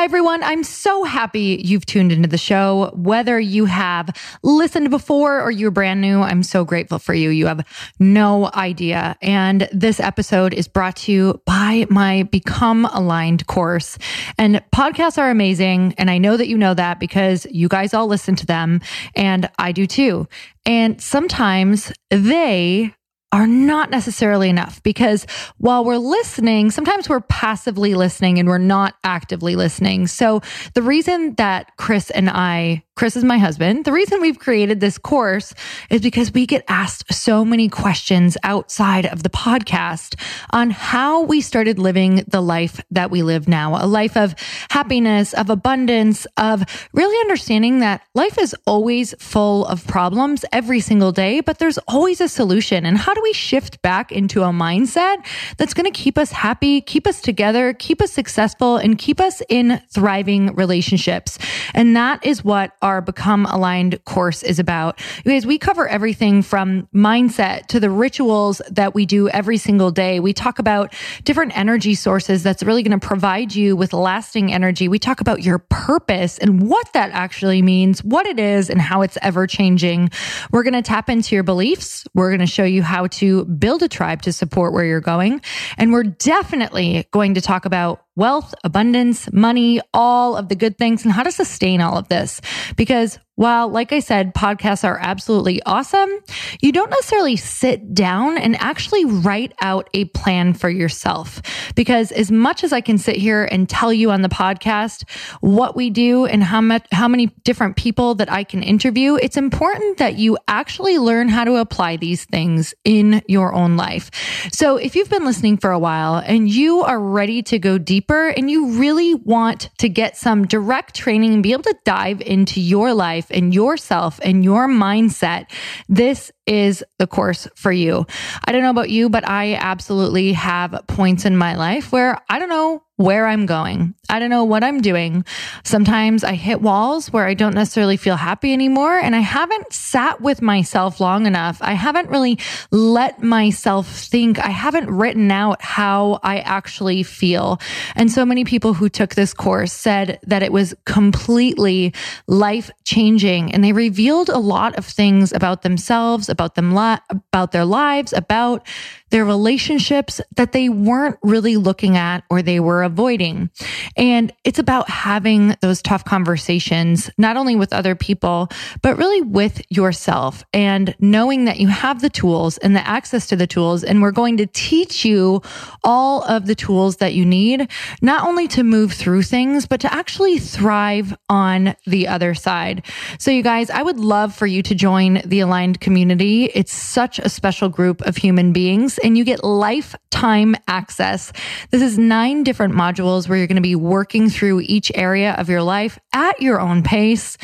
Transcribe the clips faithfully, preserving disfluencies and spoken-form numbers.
Hi, everyone. I'm so happy you've tuned into the show. Whether you have listened before or you're brand new, I'm so grateful for you. You have no idea. And this episode is brought to you by my Become Aligned course. And podcasts are amazing. And I know that you know that because you guys all listen to them. And I do too. And sometimes they are not necessarily enough, because while we're listening, sometimes we're passively listening and we're not actively listening. So the reason that Chris and I, Chris is my husband, the reason we've created this course is because we get asked so many questions outside of the podcast on how we started living the life that we live now, a life of happiness, of abundance, of really understanding that life is always full of problems every single day, but there's always a solution. And how do we shift back into a mindset that's going to keep us happy, keep us together, keep us successful, and keep us in thriving relationships? And that is what our Become Aligned course is about. You guys, we cover everything from mindset to the rituals that we do every single day. We talk about different energy sources that's really going to provide you with lasting energy. We talk about your purpose and what that actually means, what it is, and how it's ever changing. We're going to tap into your beliefs. We're going to show you how to build a tribe to support where you're going. And we're definitely going to talk about wealth, abundance, money, all of the good things, and how to sustain all of this. Because while, like I said, podcasts are absolutely awesome, you don't necessarily sit down and actually write out a plan for yourself. Because as much as I can sit here and tell you on the podcast what we do and how much, how many different people that I can interview, it's important that you actually learn how to apply these things in your own life. So if you've been listening for a while and you are ready to go deeper and you really want to get some direct training and be able to dive into your life and yourself and your mindset, this is the course for you. I don't know about you, but I absolutely have points in my life where I don't know where I'm going. I don't know what I'm doing. Sometimes I hit walls where I don't necessarily feel happy anymore, and I haven't sat with myself long enough. I haven't really let myself think. I haven't written out how I actually feel. And so many people who took this course said that it was completely life-changing, and they revealed a lot of things about themselves, about them, li- about their lives, about their relationships that they weren't really looking at or they were avoiding. And it's about having those tough conversations, not only with other people, but really with yourself, and knowing that you have the tools and the access to the tools. And we're going to teach you all of the tools that you need, not only to move through things, but to actually thrive on the other side. So you guys, I would love for you to join the Aligned community. It's such a special group of human beings, and you get lifetime access. This is nine different modules where you're going to be working through each area of your life at your own pace.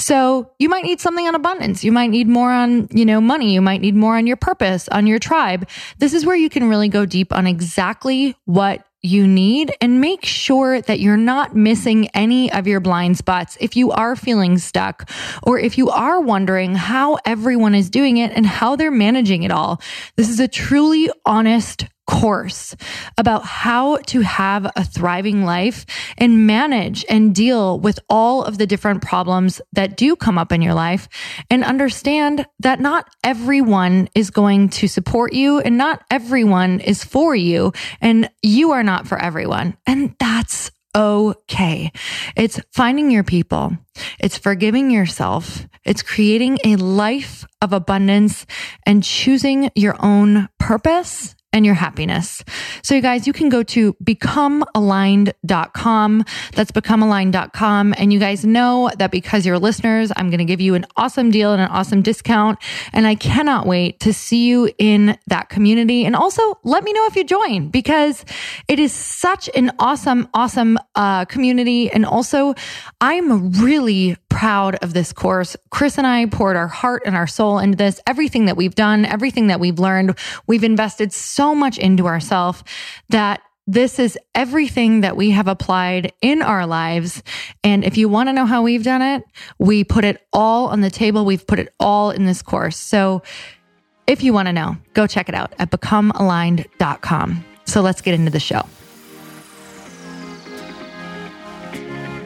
So you might need something on abundance. You might need more on, you know, money. You might need more on your purpose, on your tribe. This is where you can really go deep on exactly what you need and make sure that you're not missing any of your blind spots. If you are feeling stuck, or if you are wondering how everyone is doing it and how they're managing it all, this is a truly honest course about how to have a thriving life and manage and deal with all of the different problems that do come up in your life, and understand that not everyone is going to support you and not everyone is for you, and you are not for everyone. And that's okay. It's finding your people. It's forgiving yourself. It's creating a life of abundance and choosing your own purpose and your happiness. So you guys, you can go to become aligned dot com. That's become aligned dot com. And you guys know that because you're listeners, I'm going to give you an awesome deal and an awesome discount. And I cannot wait to see you in that community. And also let me know if you join, because it is such an awesome, awesome uh, community. And also I'm really proud of this course. Chris and I poured our heart and our soul into this. Everything that we've done, everything that we've learned, we've invested so much into ourselves that this is everything that we have applied in our lives. And if you want to know how we've done it, we put it all on the table. We've put it all in this course. So if you want to know, go check it out at become aligned dot com. So let's get into the show.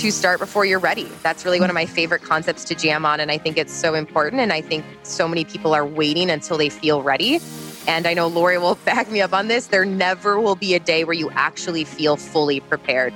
to start before you're ready. That's really one of my favorite concepts to jam on. And I think it's so important. And I think so many people are waiting until they feel ready. And I know Lori will back me up on this. There never will be a day where you actually feel fully prepared.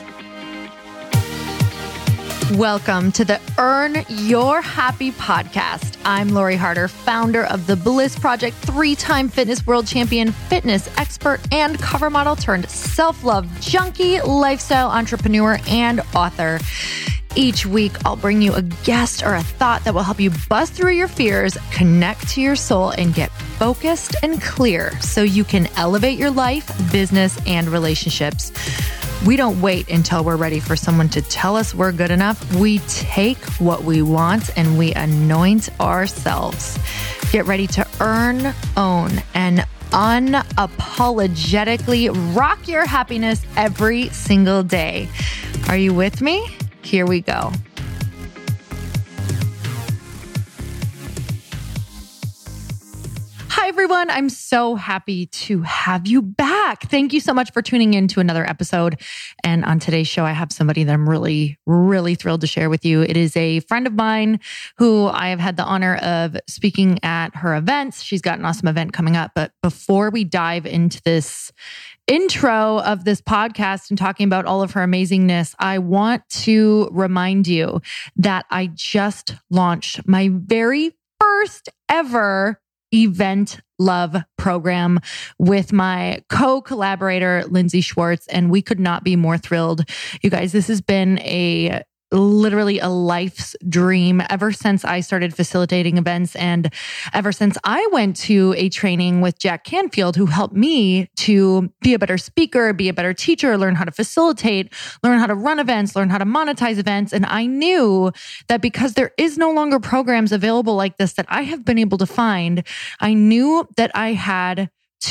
Welcome to the Earn Your Happy podcast. I'm Lori Harder, founder of The Bliss Project, three-time fitness world champion, fitness expert, and cover model turned self-love junkie, lifestyle entrepreneur, and author. Each week, I'll bring you a guest or a thought that will help you bust through your fears, connect to your soul, and get focused and clear so you can elevate your life, business, and relationships. We don't wait until we're ready for someone to tell us we're good enough. We take what we want and we anoint ourselves. Get ready to earn, own, and unapologetically rock your happiness every single day. Are you with me? Here we go. Hi, everyone. I'm so happy to have you back. Thank you so much for tuning in to another episode. And on today's show, I have somebody that I'm really, really thrilled to share with you. It is a friend of mine who I have had the honor of speaking at her events. She's got an awesome event coming up. But before we dive into this intro of this podcast and talking about all of her amazingness, I want to remind you that I just launched my very first ever Event Love program with my co-collaborator, Lindsay Schwartz, and we could not be more thrilled. You guys, this has been a literally a life's dream ever since I started facilitating events and ever since I went to a training with Jack Canfield, who helped me to be a better speaker, be a better teacher, learn how to facilitate, learn how to run events, learn how to monetize events. And I knew that because there is no longer programs available like this that I have been able to find, I knew that I had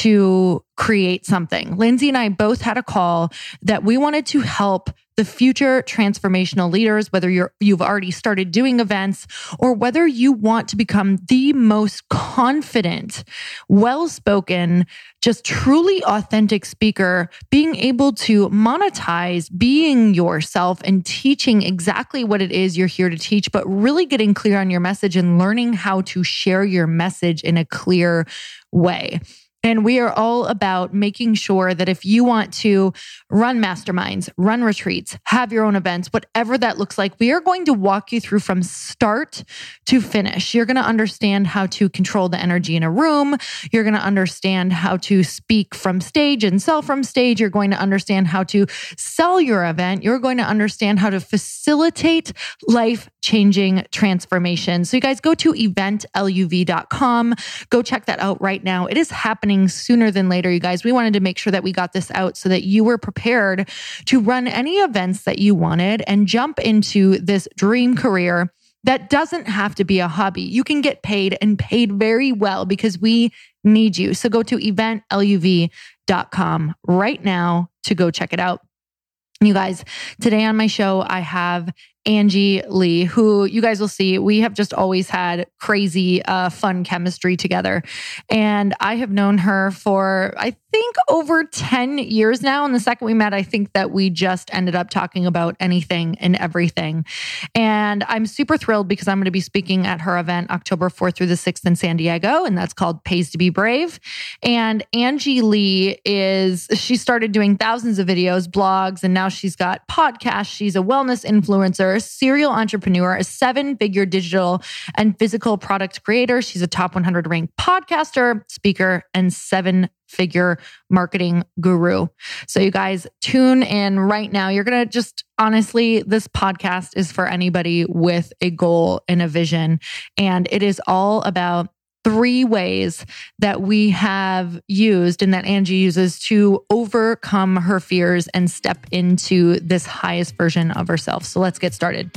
to create something. Lindsay and I both had a call that we wanted to help the future transformational leaders, whether you're, you've already started doing events or whether you want to become the most confident, well-spoken, just truly authentic speaker, being able to monetize being yourself and teaching exactly what it is you're here to teach, but really getting clear on your message and learning how to share your message in a clear way. And we are all about making sure that if you want to run masterminds, run retreats, have your own events, whatever that looks like, we are going to walk you through from start to finish. You're going to understand how to control the energy in a room. You're going to understand how to speak from stage and sell from stage. You're going to understand how to sell your event. You're going to understand how to facilitate life-changing transformation. So you guys go to event luv dot com. Go check that out right now. It is happening sooner than later, you guys. We wanted to make sure that we got this out so that you were prepared to run any events that you wanted and jump into this dream career that doesn't have to be a hobby. You can get paid and paid very well because we need you. So go to event luv dot com right now to go check it out. You guys, today on my show, I have Angie Lee, who you guys will see, we have just always had crazy, uh, fun chemistry together. And I have known her for, I think, over ten years now. And the second we met, I think that we just ended up talking about anything and everything. And I'm super thrilled because I'm going to be speaking at her event October fourth through the sixth in San Diego. And that's called Pays to Be Brave. And Angie Lee is, she started doing thousands of videos, blogs, and now she's got podcasts. She's a wellness influencer, a serial entrepreneur, a seven-figure digital and physical product creator. She's a top one hundred ranked podcaster, speaker, and seven-figure marketing guru. So you guys tune in right now. You're going to just, honestly, this podcast is for anybody with a goal and a vision. And it is all about three ways that we have used and that Angie uses to overcome her fears and step into this highest version of herself. So let's get started.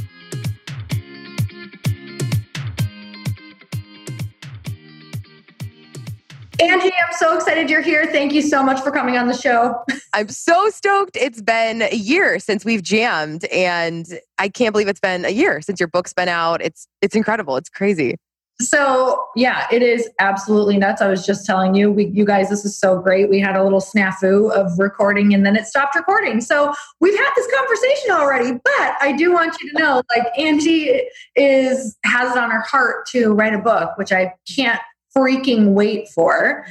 Angie, I'm so excited you're here. Thank you so much for coming on the show. I'm so stoked. It's been a year since we've jammed, and I can't believe it's been a year since your book's been out. It's it's incredible. It's crazy. So yeah, it is absolutely nuts. I was just telling you, we, you guys, this is so great. We had a little snafu of recording and then it stopped recording. So we've had this conversation already, but I do want you to know, like Angie is, has it on her heart to write a book, which I can't freaking wait for.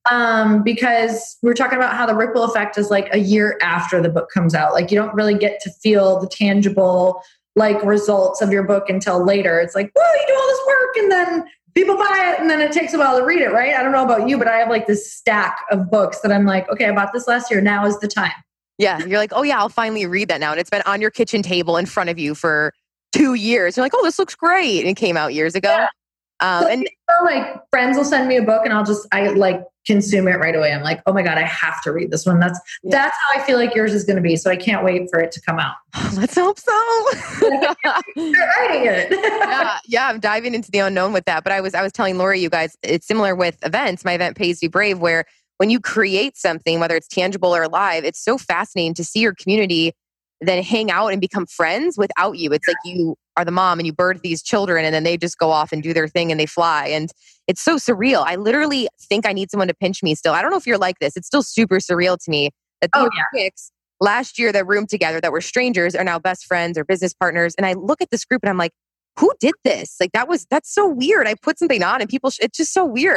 Um, because we were talking about how the ripple effect is like a year after the book comes out. Like you don't really get to feel the tangible like results of your book until later. It's like, well, you do all this work and then people buy it and then it takes a while to read it, right? I don't know about you, but I have like this stack of books that I'm like, okay, I bought this last year. Now is the time. Yeah. You're like, oh yeah, I'll finally read that now. And it's been on your kitchen table in front of you for two years. You're like, oh, this looks great. And it came out years ago. Yeah. Um, so, and you know, like friends will send me a book and I'll just, I like consume it right away. I'm like, oh my God, I have to read this one. That's, yeah. that's how I feel like yours is going to be. So I can't wait for it to come out. Let's hope so. Start writing it. yeah. Yeah. I'm diving into the unknown with that. But I was, I was telling Lori, you guys, it's similar with events. My event Pays to Be Brave, where when you create something, whether it's tangible or live, it's so fascinating to see your community then hang out and become friends without you. It's like you are the mom and you birth these children and then they just go off and do their thing and they fly. And it's so surreal. I literally think I need someone to pinch me still. I don't know if you're like this. It's still super surreal to me that the oh, yeah. chicks last year that roomed together that were strangers are now best friends or business partners. And I look at this group and I'm like, who did this? Like that was, that's so weird. I put something on and people, sh- it's just so weird.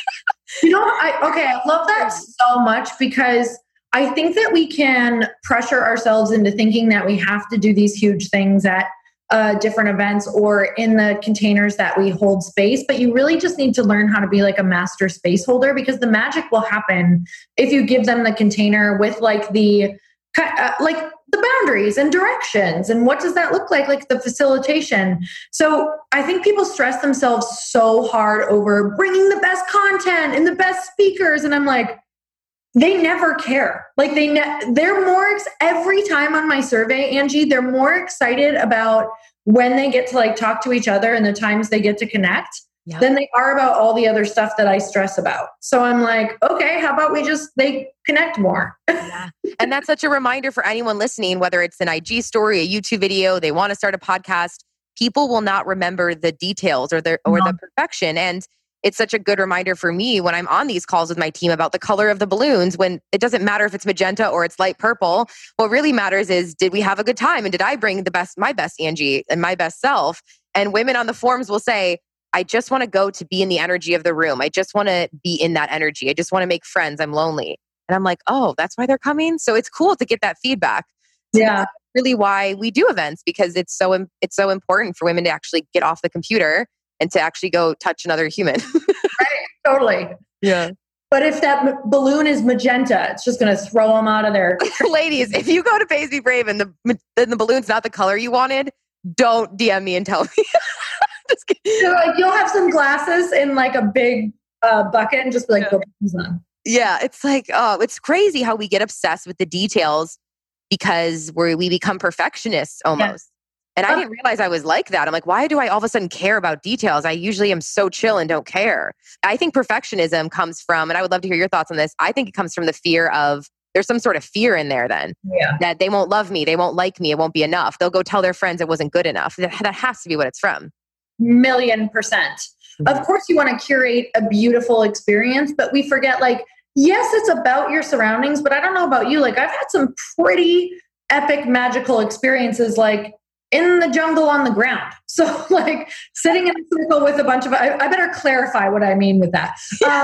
you know, I, okay. I love that so much because I think that we can pressure ourselves into thinking that we have to do these huge things at uh, different events or in the containers that we hold space. But you really just need to learn how to be like a master space holder because the magic will happen if you give them the container with like the uh, like the boundaries and directions and what does that look like, like the facilitation. So I think people stress themselves so hard over bringing the best content and the best speakers, and I'm like, they never care. Like they, ne- they're more, ex- every time on my survey, Angie, they're more excited about when they get to like talk to each other and the times they get to connect yeah. than they are about all the other stuff that I stress about. So I'm like, okay, how about we just, they connect more. yeah. And that's such a reminder for anyone listening, whether it's an I G story, a YouTube video, they want to start a podcast, people will not remember the details or the, or no. the perfection. And it's such a good reminder for me when I'm on these calls with my team about the color of the balloons, when it doesn't matter if it's magenta or it's light purple. What really matters is, did we have a good time? And did I bring the best, my best Angie and my best self? And women on the forums will say, I just want to go to be in the energy of the room. I just want to be in that energy. I just want to make friends. I'm lonely. And I'm like, oh, that's why they're coming. So it's cool to get that feedback. So yeah. That's really why we do events, because it's so, it's so important for women to actually get off the computer and to actually go touch another human. Right, totally. Yeah. But if that m- balloon is magenta, it's just going to throw them out of there. Ladies, if you go to Pays to Be Brave and the, and the balloon's not the color you wanted, don't D M me and tell me. Just kidding. So like you'll have some glasses in like a big uh, bucket and just be like, yeah. go on. Yeah, it's like, oh, it's crazy how we get obsessed with the details because we we become perfectionists almost. Yeah. And I didn't realize I was like that. I'm like, why do I all of a sudden care about details? I usually am so chill and don't care. I think perfectionism comes from, and I would love to hear your thoughts on this. I think it comes from the fear of, there's some sort of fear in there then. Yeah. That they won't love me. They won't like me. It won't be enough. They'll go tell their friends it wasn't good enough. That, that has to be what it's from. Million percent. Mm-hmm. Of course you want to curate a beautiful experience, but we forget like, yes, it's about your surroundings, but I don't know about you. Like I've had some pretty epic, magical experiences, like in the jungle on the ground. So like sitting in a circle with a bunch of, I, I better clarify what I mean with that. Uh,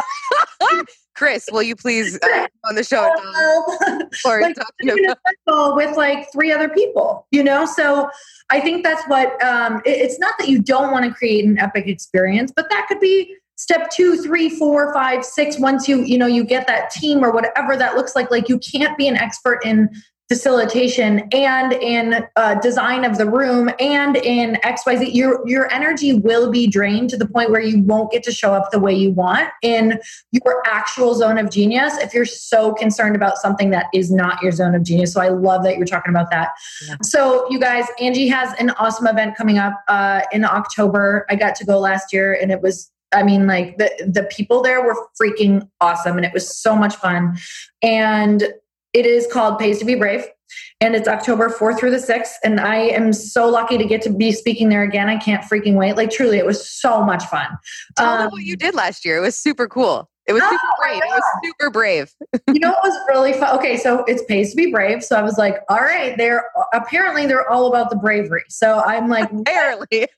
Chris, will you please uh, on the show? Uh, or like sitting in a circle with like three other people, you know? So I think that's what, um, it, it's not that you don't want to create an epic experience, but that could be step two, three, four, five, six. Once you, you know, you get that team or whatever that looks like, like you can't be an expert in facilitation and in uh, design of the room and in X Y Z, your your energy will be drained to the point where you won't get to show up the way you want in your actual zone of genius if you're so concerned about something that is not your zone of genius. So I love that you're talking about that. Yeah. So you guys, Angie has an awesome event coming up uh, in October. I got to go last year and it was, I mean, like the, the people there were freaking awesome and it was so much fun. And it is called Pays to Be Brave. And it's October fourth through the sixth. And I am so lucky to get to be speaking there again. I can't freaking wait. Like truly, it was so much fun. Tell um, me what you did last year. It was super cool. It was super oh brave. It was super brave. You know what was really fun? Okay, so it's pays to be brave. So I was like, all right, they're apparently they're all about the bravery. So I'm like, apparently.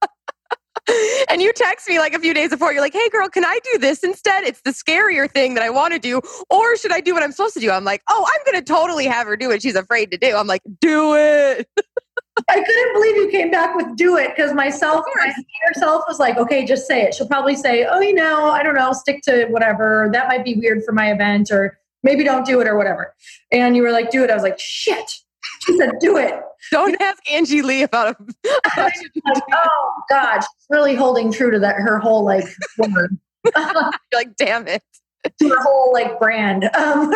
And you text me like a few days before. You're like, hey girl, can I do this instead? It's the scarier thing that I want to do. Or should I do what I'm supposed to do? I'm like, oh, I'm going to totally have her do what she's afraid to do. I'm like, do it. I couldn't believe you came back with do it because myself, my higher self was like, okay, just say it. She'll probably say, oh, you know, I don't know, stick to whatever. That might be weird for my event, or maybe don't do it or whatever. And you were like, do it. I was like, shit. She said, do it. Don't you know? Ask Angie Lee about it. Like, oh God, she's really holding true to that, her whole like word. You're like, damn it. To her whole like brand. Um,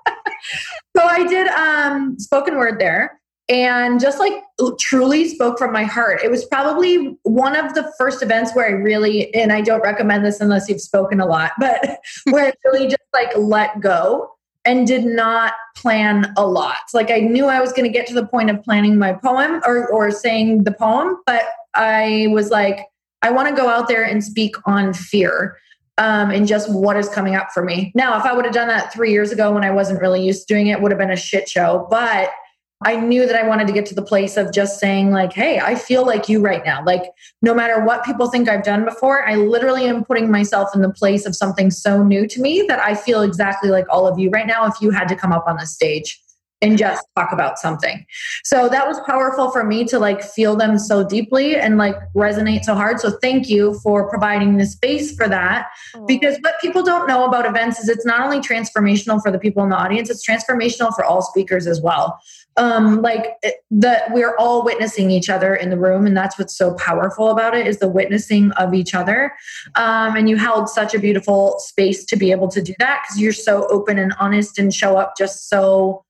so I did um, spoken word there. And just like truly spoke from my heart. It was probably one of the first events where I really, and I don't recommend this unless you've spoken a lot, but where I really just like let go and did not plan a lot. Like I knew I was going to get to the point of planning my poem or, or saying the poem, but I was like, I want to go out there and speak on fear. Um, and just what is coming up for me. Now, if I would have done that three years ago when I wasn't really used to doing it, it would have been a shit show. But I knew that I wanted to get to the place of just saying like, hey, I feel like you right now. Like no matter what people think I've done before, I literally am putting myself in the place of something so new to me that I feel exactly like all of you right now if you had to come up on the stage and just talk about something. So that was powerful for me to like feel them so deeply and like resonate so hard. So thank you for providing the space for that. Aww. Because what people don't know about events is it's not only transformational for the people in the audience, it's transformational for all speakers as well. Um, like that we're all witnessing each other in the room. And that's what's so powerful about it is the witnessing of each other. Um, and you held such a beautiful space to be able to do that because you're so open and honest and show up just so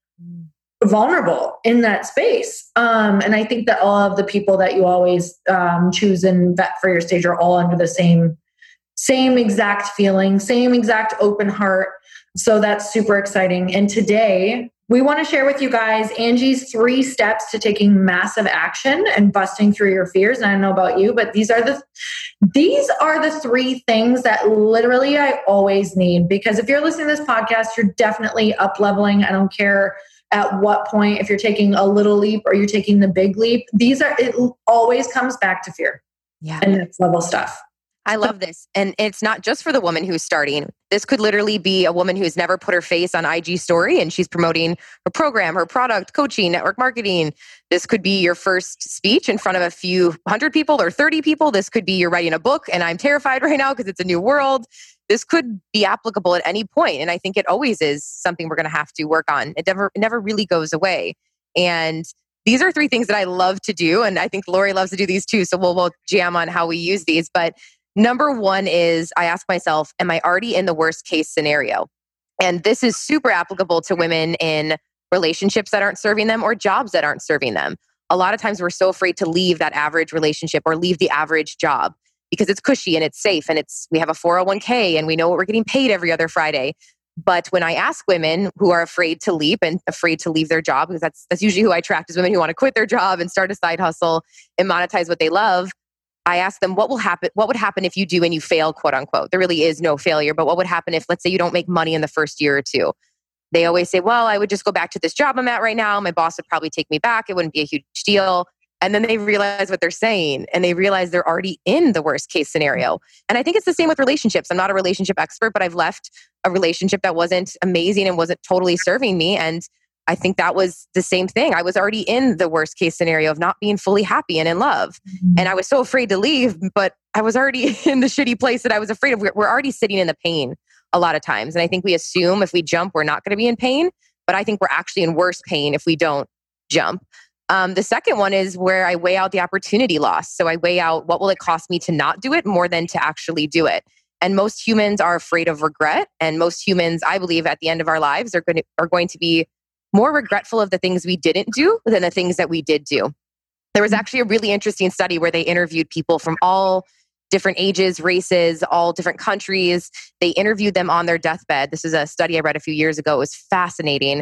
vulnerable in that space. Um, and I think that all of the people that you always um, choose and vet for your stage are all under the same, same exact feeling, same exact open heart. So that's super exciting. And today we want to share with you guys Angie's three steps to taking massive action and busting through your fears. And I don't know about you, but these are the these are the three things that literally I always need. Because if you're listening to this podcast, you're definitely up leveling. I don't care at what point, if you're taking a little leap or you're taking the big leap. These are it always comes back to fear. Yeah. And next level stuff. I love this. And it's not just for the woman who's starting. This could literally be a woman who's never put her face on I G story and she's promoting her program, her product, coaching, network marketing. This could be your first speech in front of a few hundred people or thirty people. This could be you're writing a book and I'm terrified right now because it's a new world. This could be applicable at any point. And I think it always is something we're going to have to work on. It never, it never really goes away. And these are three things that I love to do. And I think Lori loves to do these too. So we'll, we'll jam on how we use these. But number one is I ask myself, am I already in the worst case scenario? And this is super applicable to women in relationships that aren't serving them or jobs that aren't serving them. A lot of times we're so afraid to leave that average relationship or leave the average job because it's cushy and it's safe and it's we have a four oh one k and we know what we're getting paid every other Friday. But when I ask women who are afraid to leap and afraid to leave their job, because that's that's usually who I attract is women who want to quit their job and start a side hustle and monetize what they love. I ask them, what will happen? What would happen if you do and you fail, quote unquote? There really is no failure, but what would happen if, let's say, you don't make money in the first year or two? They always say, well, I would just go back to this job I'm at right now. My boss would probably take me back. It wouldn't be a huge deal. And then they realize what they're saying and they realize they're already in the worst case scenario. And I think it's the same with relationships. I'm not a relationship expert, but I've left a relationship that wasn't amazing and wasn't totally serving me. And I think that was the same thing. I was already in the worst case scenario of not being fully happy and in love. Mm-hmm. And I was so afraid to leave, but I was already in the shitty place that I was afraid of. We're already sitting in the pain a lot of times. And I think we assume if we jump, we're not going to be in pain. But I think we're actually in worse pain if we don't jump. Um, the second one is where I weigh out the opportunity loss. So I weigh out what will it cost me to not do it more than to actually do it. And most humans are afraid of regret. And most humans, I believe, at the end of our lives are going to, are going to be more regretful of the things we didn't do than the things that we did do. There was actually a really interesting study where they interviewed people from all different ages, races, all different countries. They interviewed them on their deathbed. This is a study I read a few years ago. It was fascinating.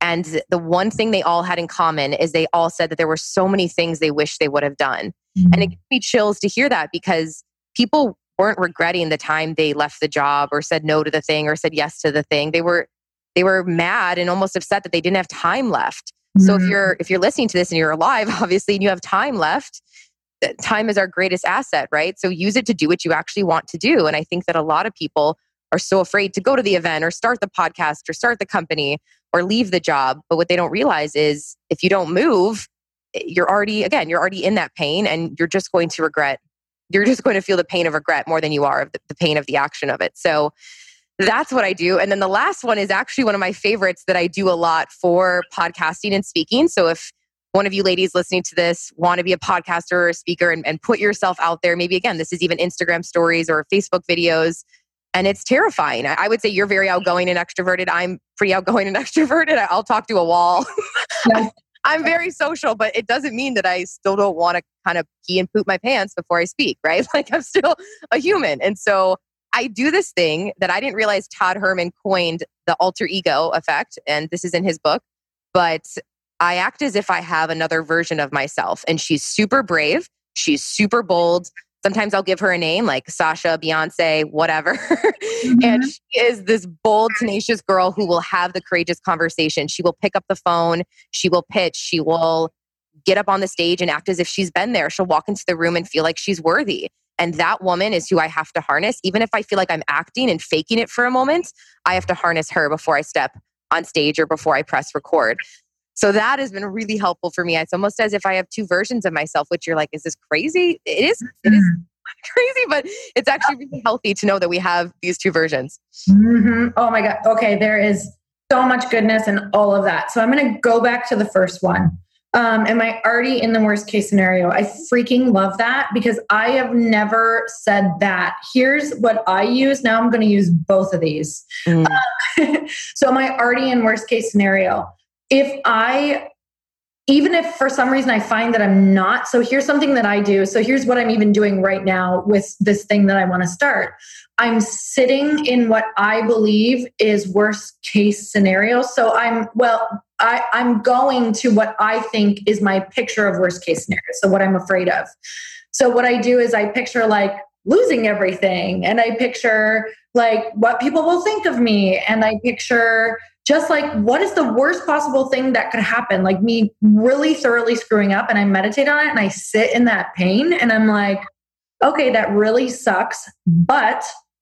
And the one thing they all had in common is they all said that there were so many things they wish they would have done. Mm-hmm. And it gives me chills to hear that, because people weren't regretting the time they left the job or said no to the thing or said yes to the thing. They were they were mad and almost upset that they didn't have time left. Mm-hmm. So if you're if you're listening to this and you're alive, obviously, and you have time left, time is our greatest asset, right? So use it to do what you actually want to do. And I think that a lot of people are so afraid to go to the event or start the podcast or start the company or leave the job. But what they don't realize is if you don't move, you're already, again, you're already in that pain, and you're just going to regret. You're just going to feel the pain of regret more than you are of the, the pain of the action of it. So that's what I do. And then the last one is actually one of my favorites that I do a lot for podcasting and speaking. So if one of you ladies listening to this want to be a podcaster or a speaker and, and put yourself out there, maybe again, this is even Instagram stories or Facebook videos, and it's terrifying. I, I would say you're very outgoing and extroverted. I'm pretty outgoing and extroverted. I'll talk to a wall. Yes. I'm very social, but it doesn't mean that I still don't want to kind of pee and poop my pants before I speak, right? Like I'm still a human. And so I do this thing that I didn't realize Todd Herman coined the alter ego effect. And this is in his book, but I act as if I have another version of myself, and she's super brave. She's super bold. Sometimes I'll give her a name like Sasha, Beyonce, whatever. Mm-hmm. And she is this bold, tenacious girl who will have the courageous conversation. She will pick up the phone. She will pitch. She will get up on the stage and act as if she's been there. She'll walk into the room and feel like she's worthy. And that woman is who I have to harness. Even if I feel like I'm acting and faking it for a moment, I have to harness her before I step on stage or before I press record. So that has been really helpful for me. It's almost as if I have two versions of myself, which you're like, is this crazy? It is, it is crazy, but it's actually really healthy to know that we have these two versions. Mm-hmm. Oh my God. Okay. There is so much goodness in all of that. So I'm going to go back to the first one. Um, am I already in the worst case scenario? I freaking love that, because I have never said that. Here's what I use. Now I'm going to use both of these. Mm. Uh, so am I already in worst case scenario? If I, even if for some reason I find that I'm not, so here's something that I do. So here's what I'm even doing right now with this thing that I want to start. I'm sitting in what I believe is worst case scenario. So I'm, well, I, I'm going to what I think is my picture of worst case scenario. So what I'm afraid of. So what I do is I picture like losing everything, and I picture like what people will think of me. And I picture just like, what is the worst possible thing that could happen? Like me really thoroughly screwing up, and I meditate on it and I sit in that pain and I'm like, okay, that really sucks. But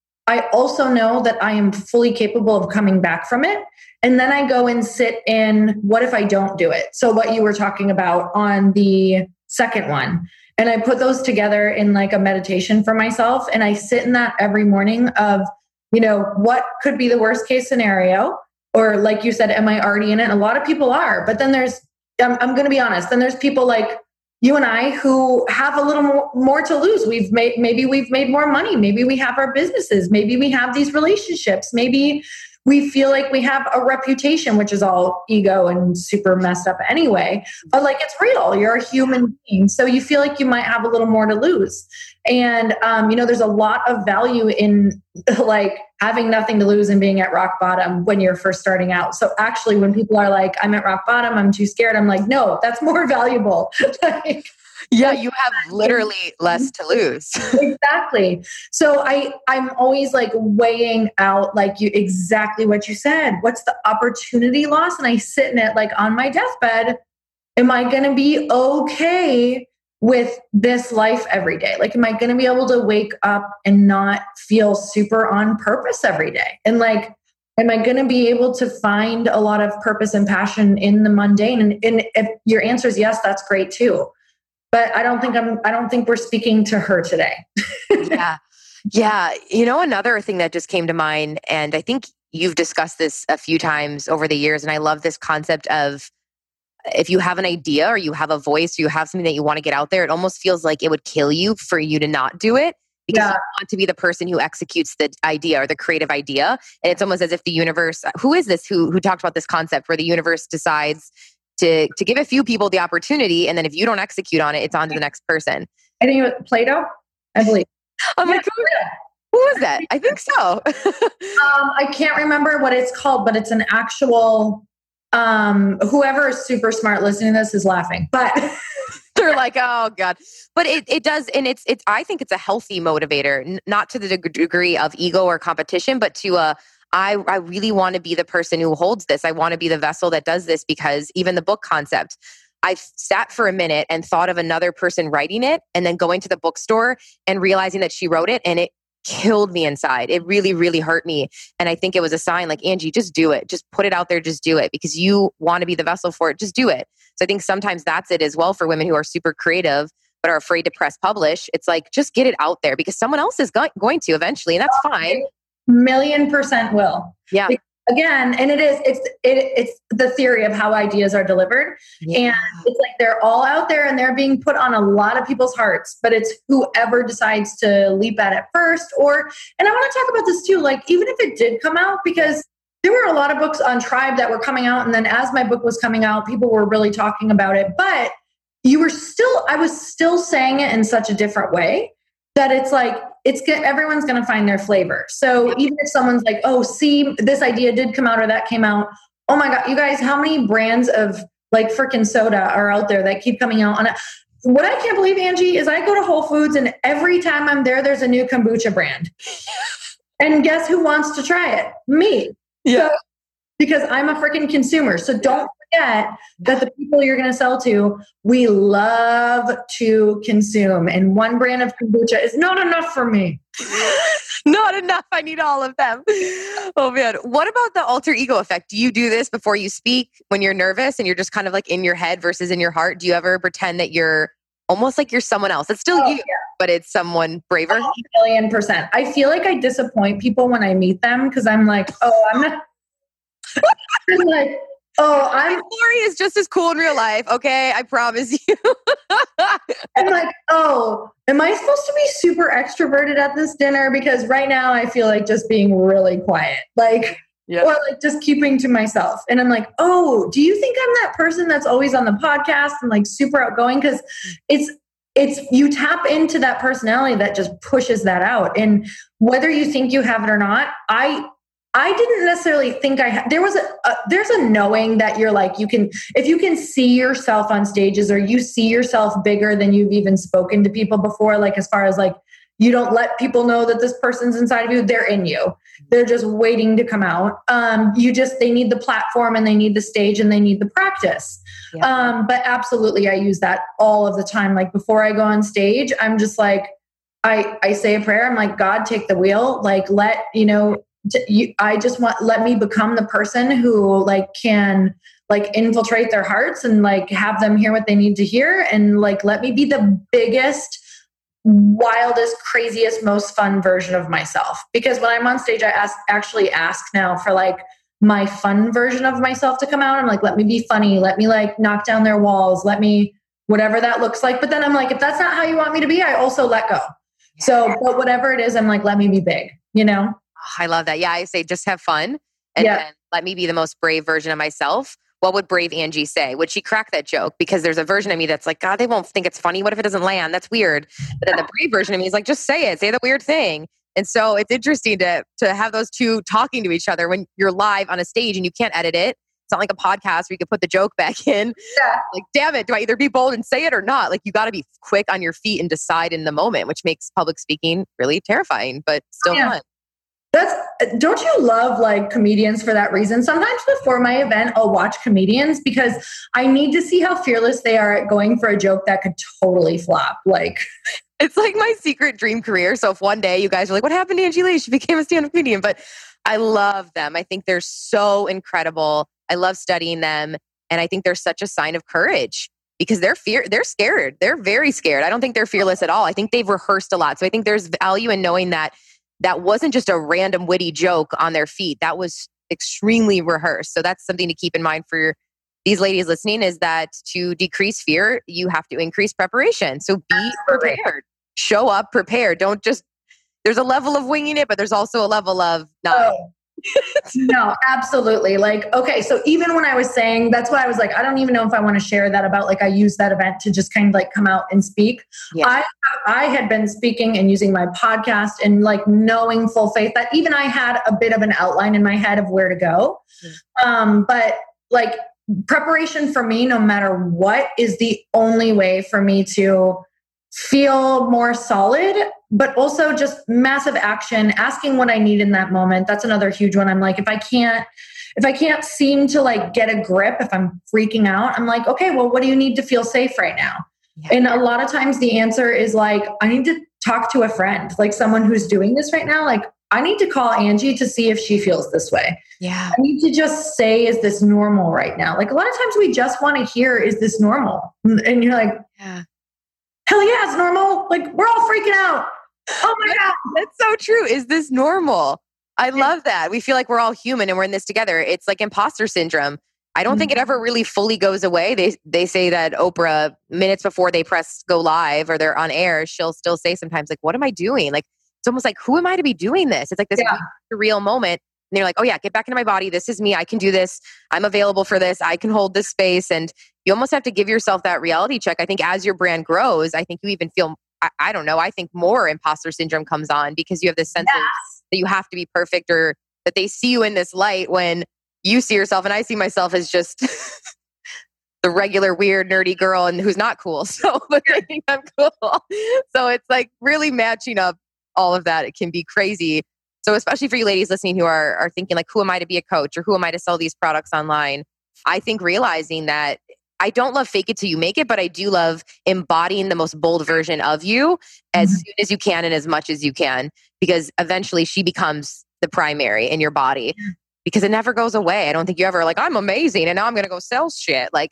I also know that I am fully capable of coming back from it. And then I go and sit in, what if I don't do it? So what you were talking about on the second one. And I put those together in like a meditation for myself. And I sit in that every morning of, you know, what could be the worst case scenario? Or like you said, am I already in it? A lot of people are, but then there's, I'm, I'm going to be honest, then there's people like you and I who have a little more, more to lose. We've made, maybe we've made more money. Maybe we have our businesses. Maybe we have these relationships. Maybe we feel like we have a reputation, which is all ego and super messed up anyway. But like, it's real. You're a human being. So you feel like you might have a little more to lose. And, um, you know, there's a lot of value in like having nothing to lose and being at rock bottom when you're first starting out. So actually, when people are like, I'm at rock bottom, I'm too scared, I'm like, no, that's more valuable. Like, yeah, you have literally less to lose. Exactly. So I, I'm always like weighing out like you exactly what you said. What's the opportunity loss? And I sit in it like on my deathbed. Am I going to be okay with this life every day? Like, am I going to be able to wake up and not feel super on purpose every day? And like, am I going to be able to find a lot of purpose and passion in the mundane? And, and if your answer is yes, that's great too. But I don't think I'm, I don't think we're speaking to her today. Yeah. Yeah. You know, another thing that just came to mind, and I think you've discussed this a few times over the years, and I love this concept of if you have an idea or you have a voice, or you have something that you want to get out there, it almost feels like it would kill you for you to not do it, because yeah. you want to be the person who executes the idea or the creative idea. And it's almost as if the universe, who is this who who talked about this concept where the universe decides to to give a few people the opportunity, and then if you don't execute on it, it's on to the next person. I think it was Plato, I believe. I'm yeah, like, who, who was that? I think so. um, I can't remember what it's called, but it's an actual Um, whoever is super smart listening to this is laughing, but they're like, oh God. But it, it does. And it's, it's, I think it's a healthy motivator, n- not to the deg- degree of ego or competition, but to a, I, I really want to be the person who holds this. I want to be the vessel that does this, because even the book concept, I sat for a minute and thought of another person writing it and then going to the bookstore and realizing that she wrote it, and it killed me inside. It really, really hurt me. And I think it was a sign like, Angie, just do it. Just put it out there. Just do it, because you want to be the vessel for it. Just do it. So I think sometimes that's it as well for women who are super creative, but are afraid to press publish. It's like, just get it out there, because someone else is go- going to eventually, and that's fine. Million percent will. Yeah. Because again, and it is, it's, it, it's the theory of how ideas are delivered. Yeah. And it's like, they're all out there and they're being put on a lot of people's hearts, but it's whoever decides to leap at it first. Or, and I want to talk about this too, like, even if it did come out, because there were a lot of books on Tribe that were coming out. And then as my book was coming out, people were really talking about it, but you were still, I was still saying it in such a different way that it's like, it's good. Everyone's going to find their flavor. So even if someone's like, oh, see, this idea did come out or that came out. Oh my God, you guys, how many brands of like freaking soda are out there that keep coming out on it? What I can't believe, Angie, is I go to Whole Foods and every time I'm there, there's a new kombucha brand. And guess who wants to try it? Me. Yeah. So, because I'm a freaking consumer. So don't forget that the people you're going to sell to, we love to consume. And one brand of kombucha is not enough for me. Not enough. I need all of them. Oh man. What about the alter ego effect? Do you do this before you speak when you're nervous and you're just kind of like in your head versus in your heart? Do you ever pretend that you're almost like you're someone else? It's still oh, you, yeah. but it's someone braver. Oh, a million percent. I feel like I disappoint people when I meet them because I'm like, oh, I'm not. I'm like, oh, I'm. Lori is just as cool in real life. Okay, I promise you. I'm like, oh, am I supposed to be super extroverted at this dinner? Because right now I feel like just being really quiet, like, yep. or like just keeping to myself. And I'm like, oh, do you think I'm that person that's always on the podcast and like super outgoing? Because it's it's you tap into that personality that just pushes that out. And whether you think you have it or not, I. I didn't necessarily think I had, there was a, a, there's a knowing that you're like, you can, if you can see yourself on stages or you see yourself bigger than you've even spoken to people before, like as far as like, you don't let people know that this person's inside of you, they're in you. They're just waiting to come out. Um, you just, they need the platform and they need the stage and they need the practice. Yeah. Um, but absolutely, I use that all of the time. Like before I go on stage, I'm just like, I, I say a prayer. I'm like, God, take the wheel. Like, let, you know, You, I just want, let me become the person who like can like infiltrate their hearts and like have them hear what they need to hear. And like, let me be the biggest, wildest, craziest, most fun version of myself. Because when I'm on stage, I ask, actually ask now for like my fun version of myself to come out. I'm like, let me be funny. Let me like knock down their walls. Let me, whatever that looks like. But then I'm like, if that's not how you want me to be, I also let go. So, but whatever it is, I'm like, let me be big, you know? I love that. Yeah, I say just have fun and yeah. then let me be the most brave version of myself. What would brave Angie say? Would she crack that joke? Because there's a version of me that's like, God, they won't think it's funny. What if it doesn't land? That's weird. But then the brave version of me is like, just say it. Say the weird thing. And so it's interesting to to have those two talking to each other when you're live on a stage and you can't edit it. It's not like a podcast where you can put the joke back in. Yeah. Like, damn it, do I either be bold and say it or not? Like, you got to be quick on your feet and decide in the moment, which makes public speaking really terrifying, but still yeah. fun. That's, don't you love like comedians for that reason? Sometimes before my event, I'll watch comedians because I need to see how fearless they are at going for a joke that could totally flop. Like, it's like my secret dream career. So if one day you guys are like, what happened to Angie Lee? She became a stand-up comedian. But I love them. I think they're so incredible. I love studying them. And I think they're such a sign of courage because they're fear, they're scared. They're very scared. I don't think they're fearless at all. I think they've rehearsed a lot. So I think there's value in knowing that that wasn't just a random witty joke on their feet. That was extremely rehearsed. So that's something to keep in mind for these ladies listening is that to decrease fear, you have to increase preparation. So be prepared. Show up prepared. Don't just, there's a level of winging it, but there's also a level of not. Oh. No, absolutely. Like, okay. So even when I was saying, that's why I was like, I don't even know if I want to share that about like, I use that event to just kind of like come out and speak. Yeah. I, I had been speaking and using my podcast and like knowing full faith that even I had a bit of an outline in my head of where to go. Mm-hmm. Um, but like preparation for me, no matter what, is the only way for me to feel more solid, but also just massive action, asking what I need in that moment. That's another huge one. I'm like, if I can't, if I can't seem to like get a grip, if I'm freaking out, I'm like, okay, well, what do you need to feel safe right now? Yeah. And a lot of times the answer is like, I need to talk to a friend, like someone who's doing this right now. Like, I need to call Angie to see if she feels this way. Yeah. I need to just say, is this normal right now? Like a lot of times we just want to hear, is this normal? And you're like, yeah. Hell yeah, it's normal. Like we're all freaking out. Oh my God. That's so true. Is this normal? I love that. We feel like we're all human and we're in this together. It's like imposter syndrome. I don't mm-hmm. think it ever really fully goes away. They they say that Oprah, minutes before they press go live or they're on air, she'll still say sometimes like, what am I doing? Like, it's almost like, who am I to be doing this? It's like this yeah. surreal moment. And they're like, oh yeah, get back into my body. This is me. I can do this. I'm available for this. I can hold this space. And you almost have to give yourself that reality check. I think as your brand grows, I think you even feel, I, I don't know, I think more imposter syndrome comes on because you have this sense yes. of, that you have to be perfect or that they see you in this light when you see yourself. And I see myself as just the regular weird nerdy girl and who's not cool. So, but they think I'm cool. So it's like really matching up all of that. It can be crazy. So especially for you ladies listening who are, are thinking like, who am I to be a coach or who am I to sell these products online? I think realizing that I don't love fake it till you make it, but I do love embodying the most bold version of you as mm-hmm. soon as you can and as much as you can, because eventually she becomes the primary in your body because it never goes away. I don't think you ever like, I'm amazing and now I'm going to go sell shit. Like,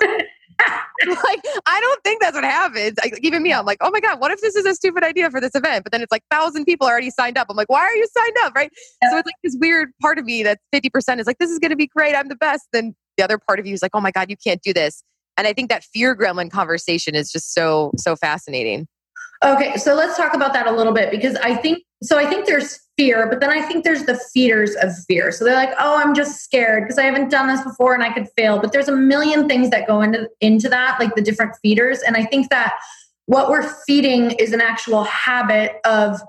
like, I don't think that's what happens. Like, even me, I'm like, oh my God, what if this is a stupid idea for this event? But then it's like thousand people already signed up. I'm like, why are you signed up? Right. Yeah. So it's like this weird part of me that's fifty percent is like, this is going to be great. I'm the best. Then the other part of you is like, oh my God, you can't do this. And I think that fear gremlin conversation is just so, so fascinating. Okay. So let's talk about that a little bit because I think, so I think there's fear, but then I think there's the feeders of fear. So they're like, oh, I'm just scared because I haven't done this before and I could fail. But there's a million things that go into, into that, like the different feeders. And I think that what we're feeding is an actual habit of,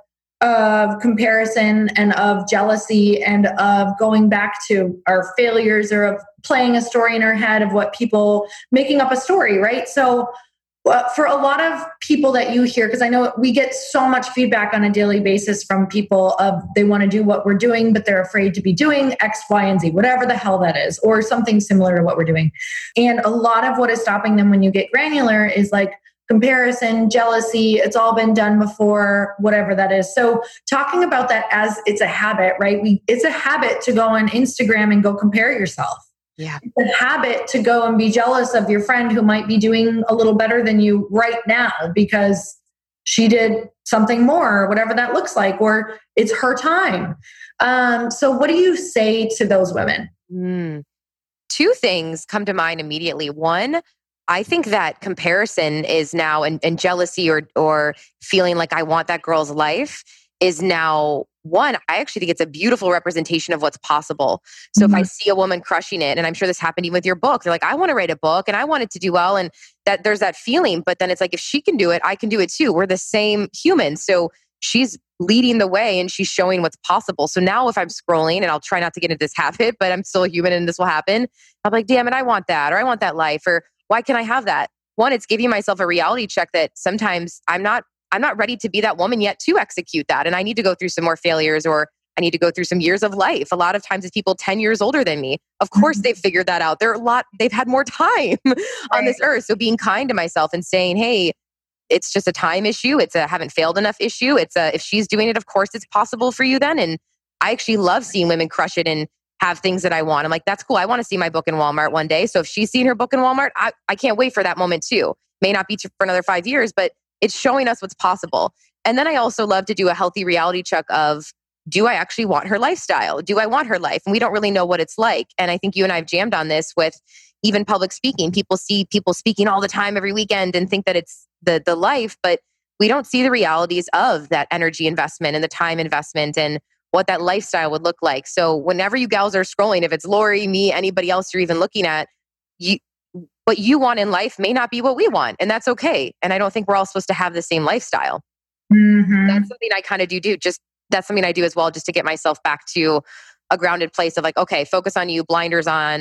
of comparison and of jealousy and of going back to our failures or of playing a story in our head of what people making up a story, right? So Uh, for a lot of people that you hear, because I know we get so much feedback on a daily basis from people of they want to do what we're doing, but they're afraid to be doing X, Y, and Z, whatever the hell that is, or something similar to what we're doing. And a lot of what is stopping them when you get granular is like comparison, jealousy, it's all been done before, whatever that is. So talking about that as it's a habit, right? We it's a habit to go on Instagram and go compare yourself. Yeah. It's a habit to go and be jealous of your friend who might be doing a little better than you right now because she did something more, or whatever that looks like, or it's her time. Um, so what do you say to those women? Mm. Two things come to mind immediately. One, I think that comparison is now, and, and jealousy or or feeling like I want that girl's life is now one, I actually think it's a beautiful representation of what's possible. So mm-hmm. if I see a woman crushing it, and I'm sure this happened even with your book, they're like, I want to write a book and I want it to do well. And that there's that feeling, but then it's like, if she can do it, I can do it too. We're the same human. So she's leading the way and she's showing what's possible. So now if I'm scrolling, and I'll try not to get into this habit, but I'm still a human and this will happen. I'm like, damn it, I want that, or I want that life, or why can I have that? One, it's giving myself a reality check that sometimes I'm not I'm not ready to be that woman yet to execute that. And I need to go through some more failures, or I need to go through some years of life. A lot of times it's people ten years older than me. Of course, mm-hmm. they've figured that out. They're a lot, they've had more time right. on this earth. So being kind to myself and saying, hey, it's just a time issue. It's a haven't failed enough issue. It's a, if she's doing it, of course it's possible for you then. And I actually love seeing women crush it and have things that I want. I'm like, that's cool. I want to see my book in Walmart one day. So if she's seen her book in Walmart, I, I can't wait for that moment too. May not be for another five years, but it's showing us what's possible. And then I also love to do a healthy reality check of, do I actually want her lifestyle? Do I want her life? And we don't really know what it's like. And I think you and I have jammed on this with even public speaking. People see people speaking all the time every weekend and think that it's the the life, but we don't see the realities of that energy investment and the time investment and what that lifestyle would look like. So whenever you gals are scrolling, if it's Lori, me, anybody else you're even looking at, you what you want in life may not be what we want. And that's okay. And I don't think we're all supposed to have the same lifestyle. Mm-hmm. That's something I kind of do do. Just that's something I do as well, just to get myself back to a grounded place of like, okay, focus on you, blinders on,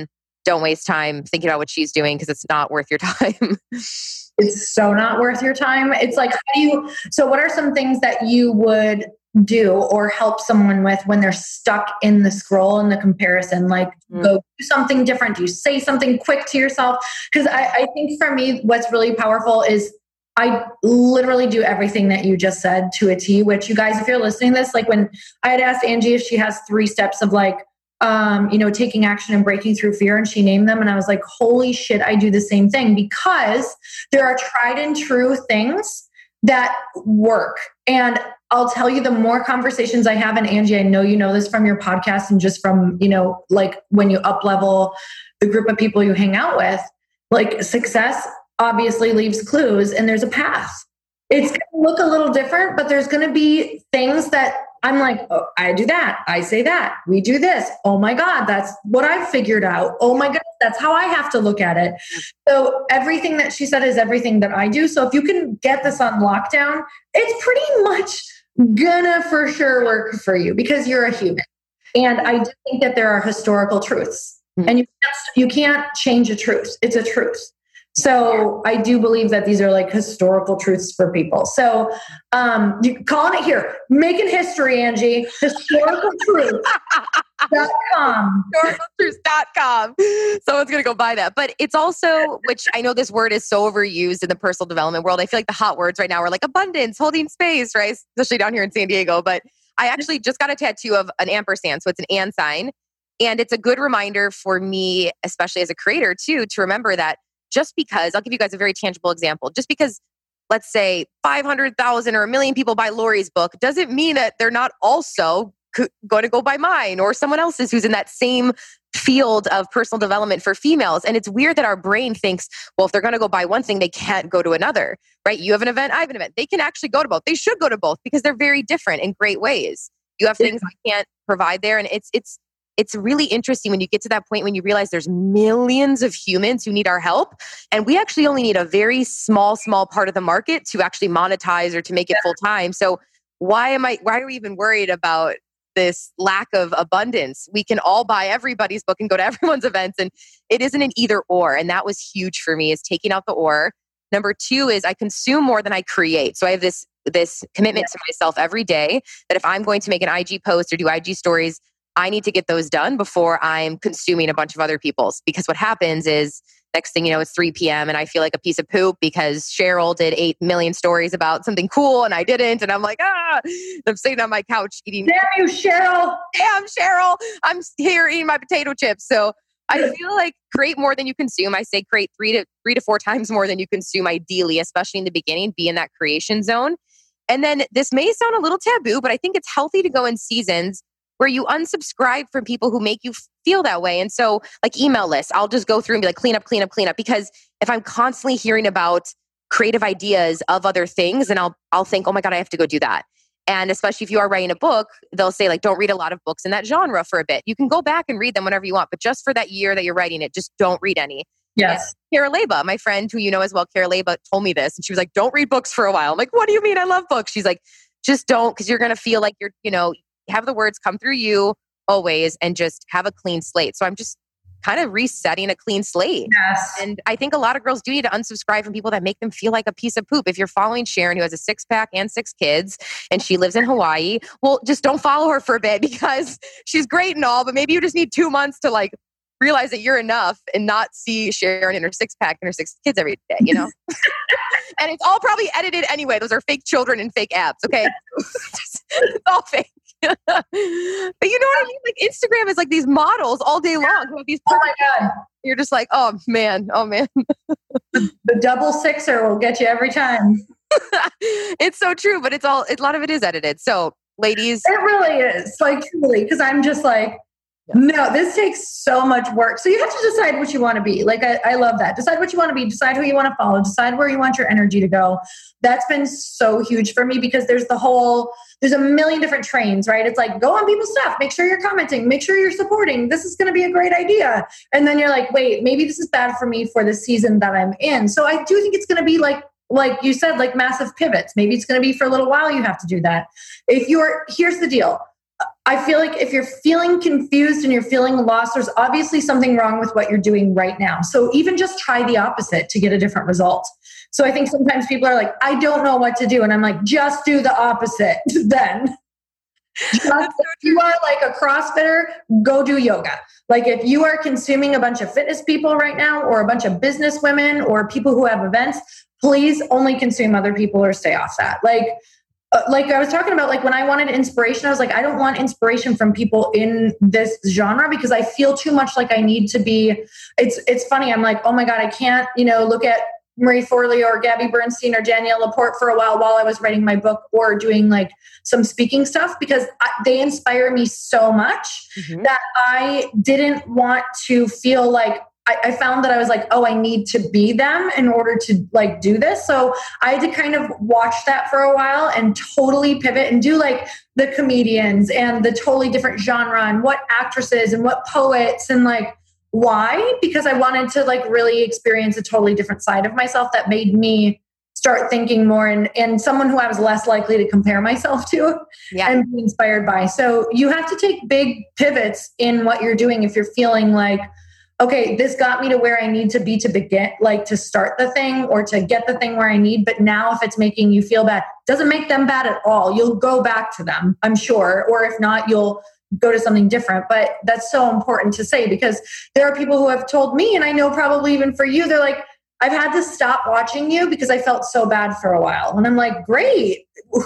don't waste time thinking about what she's doing because it's not worth your time. It's so not worth your time. It's like, how do you, so what are some things that you would do or help someone with when they're stuck in the scroll and the comparison? Like mm. go do something different. Do you say something quick to yourself? Because I, I think for me, what's really powerful is I literally do everything that you just said to a T, which you guys, if you're listening to this, like when I had asked Angie if she has three steps of like, um, you know, taking action and breaking through fear, and she named them. And I was like, holy shit, I do the same thing, because there are tried and true things that work. And I'll tell you, the more conversations I have, and Angie, I know you know this from your podcast and just from, you know, like when you up level the group of people you hang out with, like success obviously leaves clues and there's a path. It's going to look a little different, but there's going to be things that I'm like, oh, I do that. I say that. We do this. Oh my God, that's what I've figured out. Oh my goodness, that's how I have to look at it. So everything that she said is everything that I do. So if you can get this on lockdown, it's pretty much gonna for sure work for you because you're a human. And I do think that there are historical truths, and you can't, you can't change a truth. It's a truth. So I do believe that these are like historical truths for people. So um, you calling it here, making history, Angie, historical truth dot com. historical truths dot com. Someone's going to go buy that. But it's also, which I know this word is so overused in the personal development world. I feel like the hot words right now are like abundance, holding space, right? Especially down here in San Diego. But I actually just got a tattoo of an ampersand. So it's an and sign. And it's a good reminder for me, especially as a creator too, to remember that just because, I'll give you guys a very tangible example, just because, let's say five hundred thousand or a million people buy Lori's book, doesn't mean that they're not also co- going to go buy mine or someone else's who's in that same field of personal development for females. And it's weird that our brain thinks, well, if they're going to go buy one thing, they can't go to another, right? You have an event, I have an event. They can actually go to both. They should go to both because they're very different in great ways. You have things I can't provide there. And it's, it's, It's really interesting when you get to that point when you realize there's millions of humans who need our help. And we actually only need a very small, small part of the market to actually monetize or to make it full time. So why am I, why are we even worried about this lack of abundance? We can all buy everybody's book and go to everyone's events. And it isn't an either or. And that was huge for me, is taking out the or. Number two is I consume more than I create. So I have this, this commitment yeah. to myself every day that if I'm going to make an I G post or do I G stories, I need to get those done before I'm consuming a bunch of other people's. Because what happens is next thing you know, it's three p.m. and I feel like a piece of poop because Cheryl did eight million stories about something cool and I didn't. And I'm like, ah, I'm sitting on my couch eating. Damn you, Cheryl. Damn, Cheryl. I'm here eating my potato chips. So I feel like create more than you consume. I say create three to three to four times more than you consume, ideally, especially in the beginning, be in that creation zone. And then this may sound a little taboo, but I think it's healthy to go in seasons where you unsubscribe from people who make you feel that way. And so like email lists, I'll just go through and be like, clean up, clean up, clean up. Because if I'm constantly hearing about creative ideas of other things, then I'll, I'll think, oh my God, I have to go do that. And especially if you are writing a book, they'll say like, don't read a lot of books in that genre for a bit. You can go back and read them whenever you want, but just for that year that you're writing it, just don't read any. Yes. Kara Leba, my friend who you know as well, Kara Leba told me this. And she was like, don't read books for a while. I'm like, what do you mean? I love books. She's like, just don't, because you're going to feel like you're, you know, have the words come through you always and just have a clean slate. So I'm just kind of resetting a clean slate. Yes. And I think a lot of girls do need to unsubscribe from people that make them feel like a piece of poop. If you're following Sharon, who has a six pack and six kids, and she lives in Hawaii, well, just don't follow her for a bit because she's great and all, but maybe you just need two months to like realize that you're enough and not see Sharon in her six pack and her six kids every day, you know? And it's all probably edited anyway. Those are fake children and fake apps, okay? It's all fake. But you know what I mean? Like Instagram is like these models all day long who have these. Oh my God. You're just like, oh man, oh man. The double sixer will get you every time. It's so true, but it's all, a lot of it is edited. So ladies. It really is, like truly, because I'm just like, yeah. No, this takes so much work. So you have to decide what you want to be. Like, I, I love that. Decide what you want to be. Decide who you want to follow. Decide where you want your energy to go. That's been so huge for me because there's the whole, there's a million different trains, right? It's like, go on people's stuff. Make sure you're commenting. Make sure you're supporting. This is going to be a great idea. And then you're like, wait, maybe this is bad for me for the season that I'm in. So I do think it's going to be like, like you said, like massive pivots. Maybe it's going to be for a little while you have to do that. If you're, here's the deal. I feel like if you're feeling confused and you're feeling lost, there's obviously something wrong with what you're doing right now. So even just try the opposite to get a different result. So I think sometimes people are like, I don't know what to do. And I'm like, just do the opposite then. Just, if you are like a CrossFitter, go do yoga. Like if you are consuming a bunch of fitness people right now, or a bunch of business women, or people who have events, please only consume other people or stay off that. Like, uh, like I was talking about, like when I wanted inspiration, I was like, I don't want inspiration from people in this genre because I feel too much like I need to be. It's it's funny. I'm like, oh my God, I can't, you know, look at Marie Forleo or Gabby Bernstein or Danielle Laporte for a while while I was writing my book or doing like some speaking stuff because I, they inspire me so much mm-hmm. that I didn't want to feel like I, I found that I was like, oh, I need to be them in order to like do this. So I had to kind of watch that for a while and totally pivot and do like the comedians and the totally different genre and what actresses and what poets and like, why? Because I wanted to like really experience a totally different side of myself that made me start thinking more and, and someone who I was less likely to compare myself to yeah. and be inspired by. So you have to take big pivots in what you're doing if you're feeling like, okay, this got me to where I need to be to begin, like to start the thing or to get the thing where I need. But now if it's making you feel bad, doesn't make them bad at all. You'll go back to them, I'm sure. Or if not, you'll go to something different. But that's so important to say because there are people who have told me, and I know probably even for you, they're like, I've had to stop watching you because I felt so bad for a while. And I'm like, great,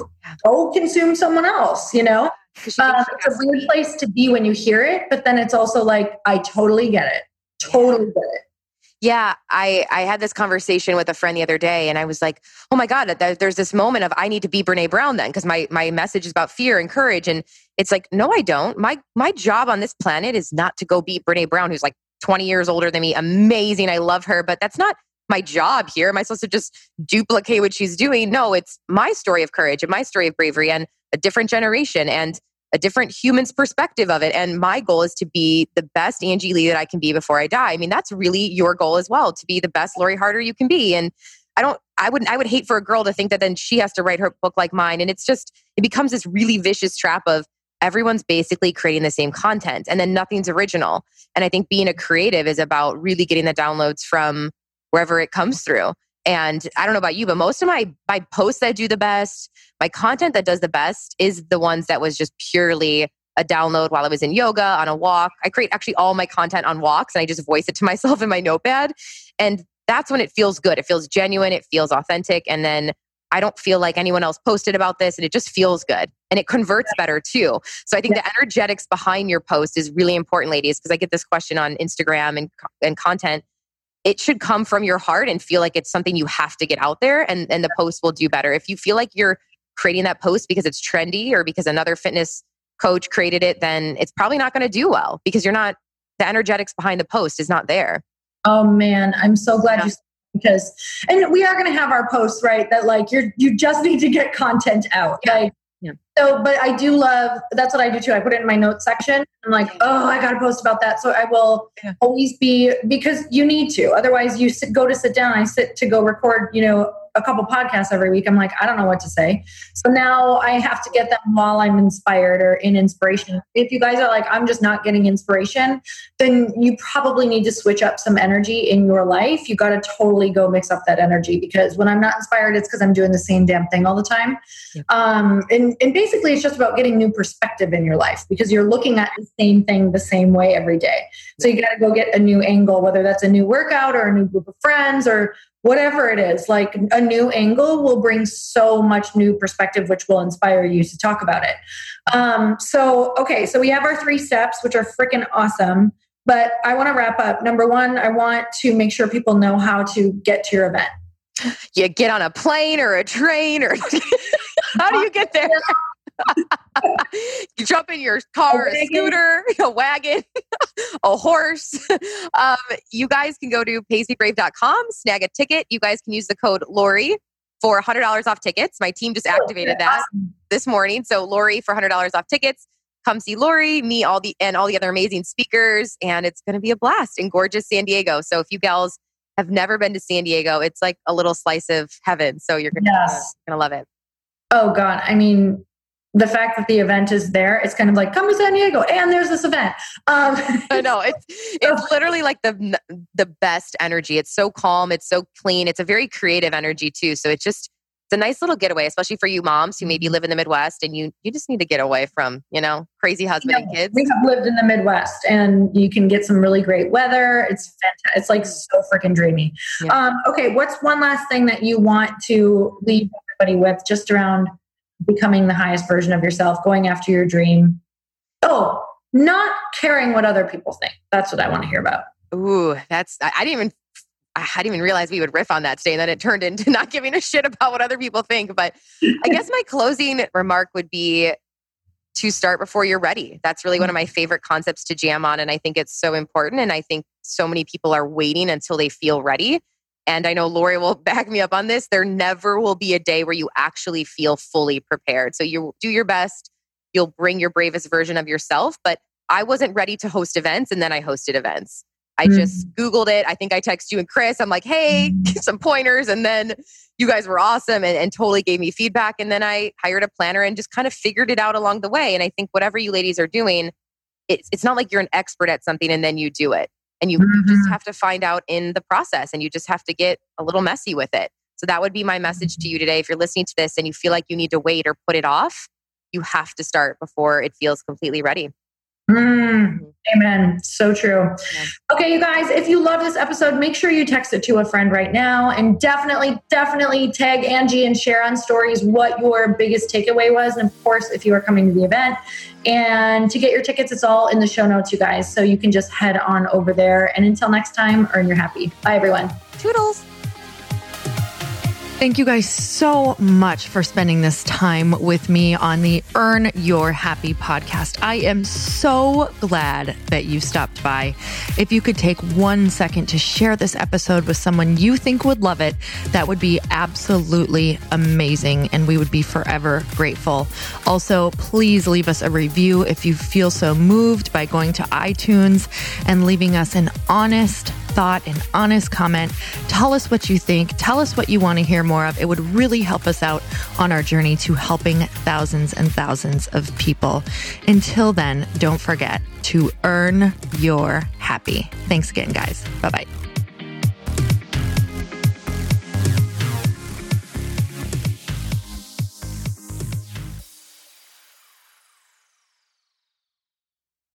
go consume someone else, you know? Um, it's a weird place to be when you hear it, but then it's also like, I totally get it. Totally get it. Yeah, I, I had this conversation with a friend the other day and I was like, oh my God, there's this moment of I need to be Brene Brown then because my, my message is about fear and courage. And it's like, no, I don't. My my job on this planet is not to go beat Brene Brown, who's like twenty years older than me. Amazing. I love her, but that's not my job here. Am I supposed to just duplicate what she's doing? No, it's my story of courage and my story of bravery and a different generation and a different human's perspective of it. And my goal is to be the best Angie Lee that I can be before I die. I mean, that's really your goal as well, to be the best Lori Harder you can be. And I don't, I wouldn't, I would hate for a girl to think that then she has to write her book like mine. And it's just, it becomes this really vicious trap of everyone's basically creating the same content and then nothing's original. And I think being a creative is about really getting the downloads from wherever it comes through. And I don't know about you, but most of my, my posts that do the best, my content that does the best is the ones that was just purely a download while I was in yoga, on a walk. I create actually all my content on walks and I just voice it to myself in my notepad. And that's when it feels good. It feels genuine. It feels authentic. And then I don't feel like anyone else posted about this and it just feels good. And it converts better too. So I think yeah. the energetics behind your post is really important, ladies, because I get this question on Instagram and, and content. It should come from your heart and feel like it's something you have to get out there and, and the post will do better. If you feel like you're creating that post because it's trendy or because another fitness coach created it, then it's probably not going to do well because you're not, the energetics behind the post is not there. Oh man, I'm so glad yeah. you because, and we are going to have our posts, right? That like you're, you just need to get content out. Yeah. Like, yeah. So, but I do love, that's what I do too. I put it in my notes section. I'm like, oh, I got to post about that. So I will yeah. always be, because you need to, otherwise you sit, go to sit down. I sit to go record, you know, a couple podcasts every week. I'm like, I don't know what to say. So now I have to get them while I'm inspired or in inspiration. If you guys are like, I'm just not getting inspiration, then you probably need to switch up some energy in your life. You got to totally go mix up that energy because when I'm not inspired, it's because I'm doing the same damn thing all the time. Yeah. Um, and, and basically it's just about getting new perspective in your life because you're looking at the same thing the same way every day. So you got to go get a new angle, whether that's a new workout or a new group of friends or whatever it is. Like a new angle will bring so much new perspective, which will inspire you to talk about it. Um, so, okay, so we have our three steps, which are freaking awesome. But I want to wrap up. Number one, I want to make sure people know how to get to your event. You get on a plane or a train or how do you get there? You jump in your car, a, a scooter, a wagon, a horse. Um, you guys can go to paisley brave dot com, snag a ticket. You guys can use the code Lori for one hundred dollars off tickets. My team just activated that this morning. So Lori for one hundred dollars off tickets. Come see Lori, me, all the and all the other amazing speakers, and it's going to be a blast in gorgeous San Diego. So if you gals have never been to San Diego, it's like a little slice of heaven. So you're going yes. to love it. Oh God, I mean. the fact that the event is there, it's kind of like, come to San Diego and there's this event. Um, I know it's, it's literally like the, the best energy. It's so calm. It's so clean. It's a very creative energy too. So it's just, it's a nice little getaway, especially for you moms who maybe live in the Midwest and you, you just need to get away from, you know, crazy husband yeah, and kids. We have lived in the Midwest and you can get some really great weather. It's fantastic. It's like so freaking dreamy. Yeah. Um, okay. What's one last thing that you want to leave everybody with just around becoming the highest version of yourself, going after your dream? Oh, not caring what other people think. That's what I want to hear about. Ooh, that's, I, I didn't even, I didn't even realize we would riff on that today. And then it turned into not giving a shit about what other people think. But I guess my closing remark would be to start before you're ready. That's really one of my favorite concepts to jam on. And I think it's so important. And I think so many people are waiting until they feel ready. And I know Lori will back me up on this. There never will be a day where you actually feel fully prepared. So you do your best. You'll bring your bravest version of yourself. But I wasn't ready to host events. And then I hosted events. I mm-hmm. just Googled it. I think I texted you and Chris. I'm like, hey, some pointers. And then you guys were awesome and, and totally gave me feedback. And then I hired a planner and just kind of figured it out along the way. And I think whatever you ladies are doing, it's, it's not like you're an expert at something and then you do it. And you, mm-hmm. you just have to find out in the process and you just have to get a little messy with it. So that would be my message to you today. If you're listening to this and you feel like you need to wait or put it off, you have to start before it feels completely ready. Mm, amen. So true. Yeah. Okay, you guys, if you love this episode, make sure you text it to a friend right now and definitely, definitely tag Angie and share on stories what your biggest takeaway was. And of course, if you are coming to the event, and to get your tickets, it's all in the show notes, you guys. So you can just head on over there. And until next time, earn your happy. Bye, everyone. Toodles. Thank you guys so much for spending this time with me on the Earn Your Happy podcast. I am so glad that you stopped by. If you could take one second to share this episode with someone you think would love it, that would be absolutely amazing. And we would be forever grateful. Also, please leave us a review if you feel so moved by going to iTunes and leaving us an honest thought, an honest comment. Tell us what you think. Tell us what you want to hear more of. It would really help us out on our journey to helping thousands and thousands of people. Until then, don't forget to earn your happy. Thanks again, guys. Bye-bye.